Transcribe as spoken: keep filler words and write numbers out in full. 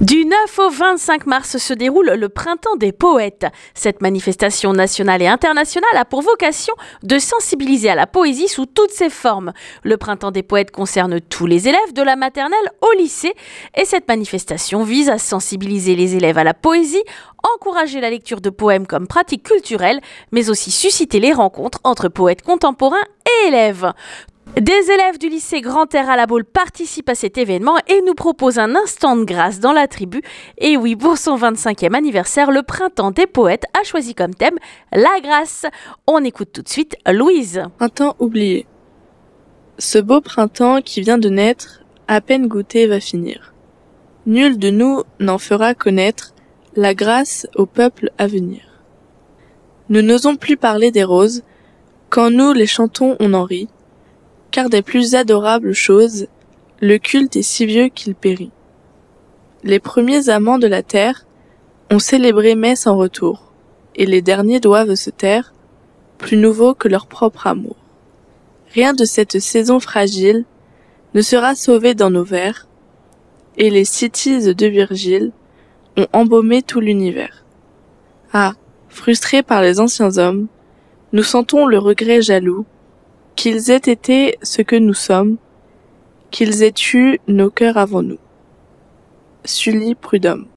Du neuf au vingt-cinq mars se déroule le Printemps des poètes. Cette manifestation nationale et internationale a pour vocation de sensibiliser à la poésie sous toutes ses formes. Le Printemps des poètes concerne tous les élèves de la maternelle au lycée et cette manifestation vise à sensibiliser les élèves à la poésie, encourager la lecture de poèmes comme pratique culturelle, mais aussi susciter les rencontres entre poètes contemporains et élèves. Des élèves du lycée Grand Air à la Baule participent à cet événement et nous proposent un instant de grâce dans la tribu. Et oui, pour son vingt-cinquième anniversaire, le Printemps des poètes a choisi comme thème la grâce. On écoute tout de suite Louise. Printemps oublié. Ce beau printemps qui vient de naître, à peine goûté va finir. Nul de nous n'en fera connaître la grâce au peuple à venir. Nous n'osons plus parler des roses, quand nous les chantons on en rit. Car des plus adorables choses, le culte est si vieux qu'il périt. Les premiers amants de la terre ont célébré mai sans retour, et les derniers doivent se taire, plus nouveaux que leur propre amour. Rien de cette saison fragile ne sera sauvé dans nos vers, et les citises de Virgile ont embaumé tout l'univers. Ah, frustrés par les anciens hommes, nous sentons le regret jaloux, qu'ils aient été ce que nous sommes, qu'ils aient eu nos cœurs avant nous. Sully Prudhomme.